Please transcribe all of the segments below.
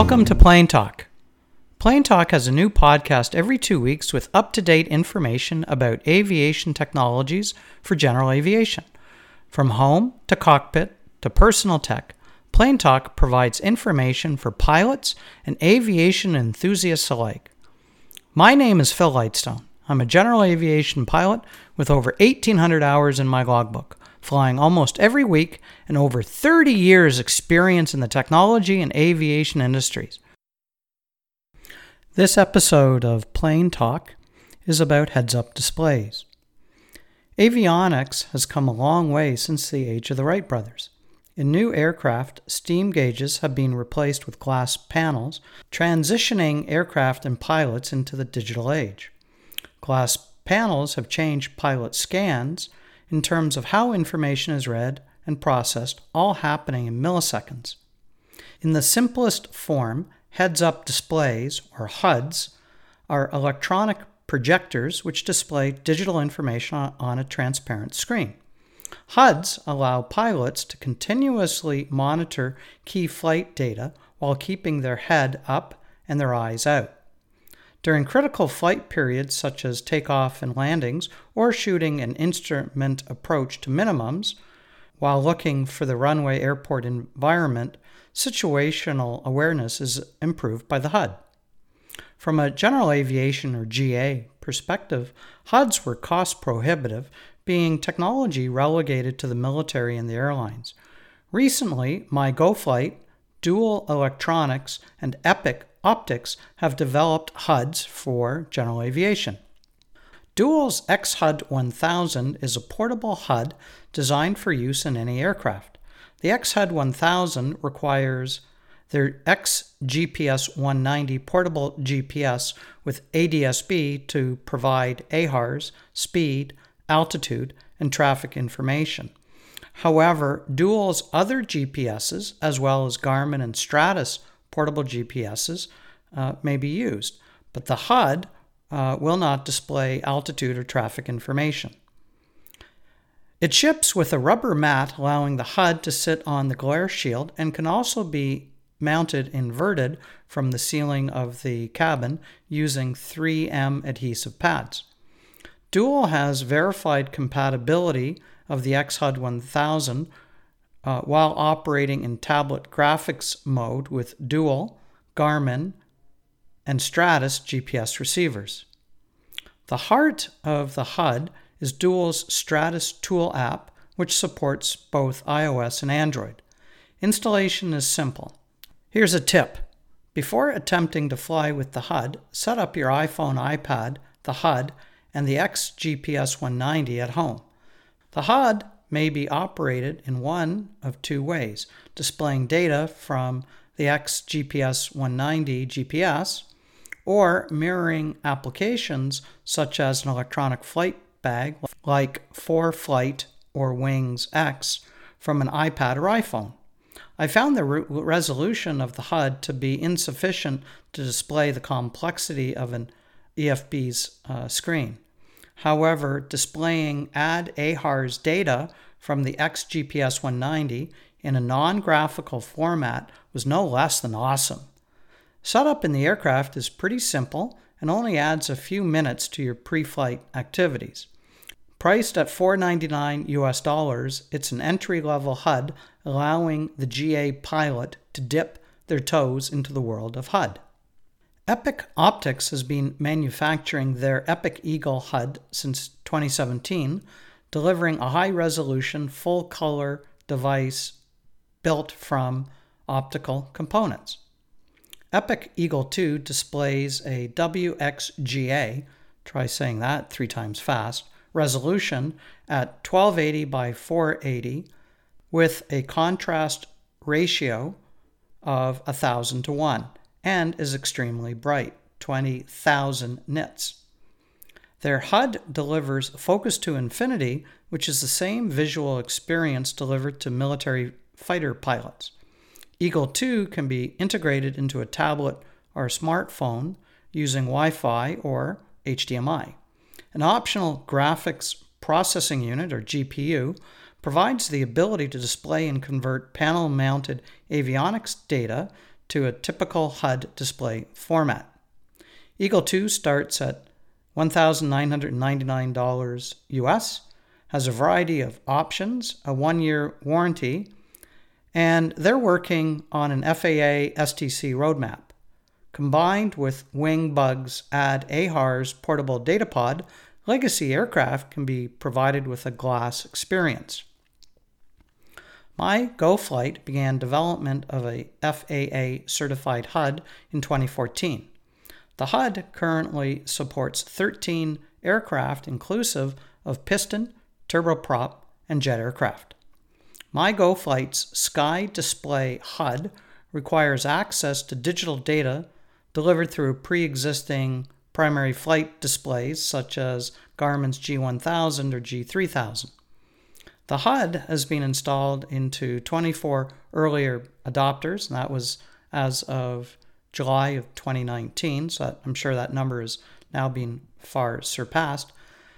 Welcome to Plane Talk. Plane Talk has a new podcast every 2 weeks with up-to-date information about aviation technologies for general aviation. From home to cockpit to personal tech, Plane Talk provides information for pilots and aviation enthusiasts alike. My name is Phil Lightstone. I'm a general aviation pilot with over 1,800 hours in my logbook, flying almost every week and over 30 years experience in the technology and aviation industries. This episode of Plane Talk is about heads-up displays. Avionics has come a long way since the age of the Wright brothers. In new aircraft, steam gauges have been replaced with glass panels, transitioning aircraft and pilots into the digital age. Glass panels have changed pilot scans in terms of how information is read and processed, all happening in milliseconds. In the simplest form, heads-up displays, or HUDs, are electronic projectors which display digital information on a transparent screen. HUDs allow pilots to continuously monitor key flight data while keeping their head up and their eyes out. During critical flight periods such as takeoff and landings or shooting an instrument approach to minimums, while looking for the runway airport environment, situational awareness is improved by the HUD. From a general aviation or GA perspective, HUDs were cost prohibitive, being technology relegated to the military and the airlines. Recently, MyGoFlight, Dual Electronics, and Epic Optics have developed HUDs for general aviation. Dual's X-HUD 1000 is a portable HUD designed for use in any aircraft. The X-HUD 1000 requires their X-GPS 190 portable GPS with ADS-B to provide AHRS, speed, altitude, and traffic information. However, Dual's other GPSs, as well as Garmin and Stratus portable GPSs, may be used, but the HUD will not display altitude or traffic information. It ships with a rubber mat allowing the HUD to sit on the glare shield and can also be mounted inverted from the ceiling of the cabin using 3M adhesive pads. Dual has verified compatibility of the X-HUD 1000 while operating in tablet graphics mode with Dual, Garmin, and Stratus GPS receivers. The heart of the HUD is Dual's Stratus Tool app, which supports both iOS and Android. Installation is simple. Here's a tip. Before attempting to fly with the HUD, set up your iPhone, iPad, the HUD, and the XGPS 190 at home. The HUD may be operated in one of two ways, displaying data from the XGPS 190 GPS or mirroring applications such as an electronic flight bag like ForeFlight or Wings X from an iPad or iPhone. I found the resolution of the HUD to be insufficient to display the complexity of an EFB's screen. However, displaying add AHRS data from the XGPS 190 in a non-graphical format was no less than awesome. Setup in the aircraft is pretty simple and only adds a few minutes to your pre-flight activities. Priced at $499 US, it's an entry-level HUD allowing the GA pilot to dip their toes into the world of HUD. Epic Optics has been manufacturing their Epic Eagle HUD since 2017, delivering a high-resolution, full-color device built from optical components. Epic Eagle 2 displays a WXGA, try saying that 3 times fast, resolution at 1280 by 480 with a contrast ratio of 1,000 to 1 and is extremely bright, 20,000 nits. Their HUD delivers focus to infinity, which is the same visual experience delivered to military fighter pilots. Eagle 2 can be integrated into a tablet or a smartphone using Wi-Fi or HDMI. An optional graphics processing unit, or GPU, provides the ability to display and convert panel-mounted avionics data to a typical HUD display format. Eagle 2 starts at $1,999 US, has a variety of options, a 1-year warranty, and they're working on an FAA STC roadmap. Combined with WingBug's Add AHRS portable data pod, legacy aircraft can be provided with a glass experience. MyGoFlight began development of a FAA certified HUD in 2014. The HUD currently supports 13 aircraft inclusive of piston, turboprop, and jet aircraft. MyGoFlight's Sky Display HUD requires access to digital data delivered through pre-existing primary flight displays such as Garmin's G1000 or G3000. The HUD has been installed into 24 earlier adopters, and that was as of July of 2019, so I'm sure that number is now being far surpassed.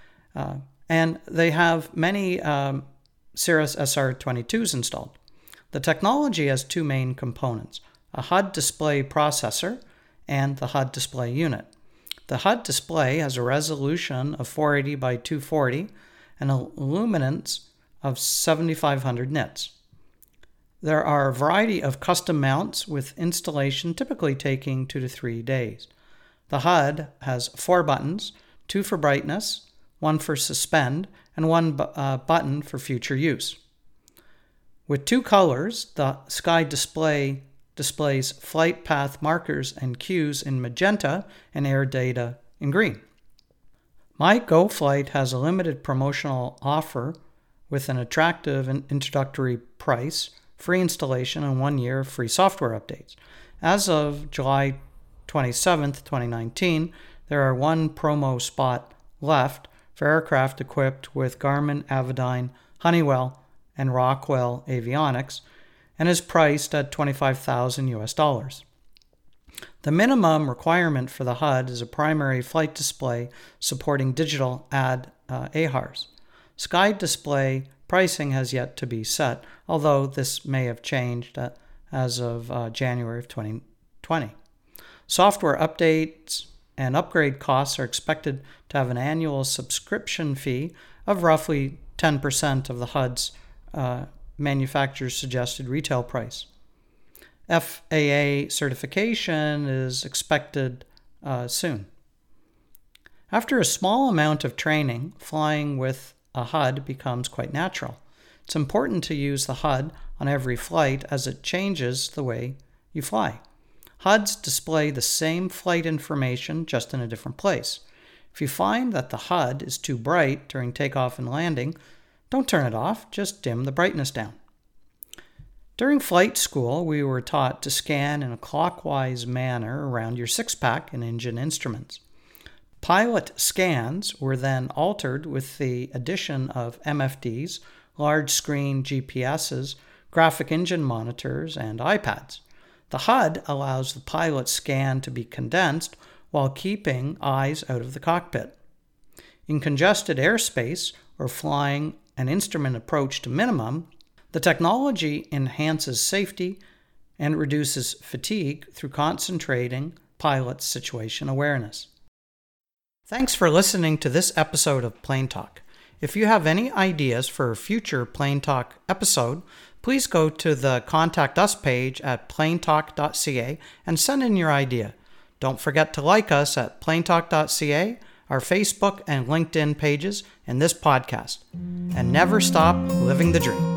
And they have many Cirrus SR22s installed. The technology has two main components, a HUD display processor and the HUD display unit. The HUD display has a resolution of 480 by 240 and a luminance of 7,500 nits. There are a variety of custom mounts with installation typically taking 2 to 3 days. The HUD has 4 buttons, 2 for brightness, 1 for suspend, and 1 button for future use. With 2 colors, the Sky Display displays flight path markers and cues in magenta and air data in green. MyGoFlight has a limited promotional offer with an attractive and introductory price, free installation, and 1 year of free software updates. As of July 27th, 2019, there are 1 promo spot left for aircraft equipped with Garmin, Avidyne, Honeywell, and Rockwell avionics, and is priced at $25,000 US. The minimum requirement for the HUD is a primary flight display supporting digital Add AHRS. Sky Display pricing has yet to be set, although this may have changed as of January of 2020. Software updates and upgrade costs are expected to have an annual subscription fee of roughly 10% of the HUD's manufacturer's suggested retail price. FAA certification is expected soon. After a small amount of training, flying with a HUD becomes quite natural. It's important to use the HUD on every flight as it changes the way you fly. HUDs display the same flight information just in a different place. If you find that the HUD is too bright during takeoff and landing, don't turn it off, just dim the brightness down. During flight school, we were taught to scan in a clockwise manner around your six-pack and engine instruments. Pilot scans were then altered with the addition of MFDs, large screen GPSs, graphic engine monitors, and iPads. The HUD allows the pilot scan to be condensed while keeping eyes out of the cockpit. In congested airspace or flying an instrument approach to minimum, the technology enhances safety and reduces fatigue through concentrating pilot's situation awareness. Thanks for listening to this episode of Plane Talk. If you have any ideas for a future Plane Talk episode, please go to the Contact Us page at planetalk.ca and send in your idea. Don't forget to like us at planetalk.ca, our Facebook and LinkedIn pages, and this podcast. And never stop living the dream.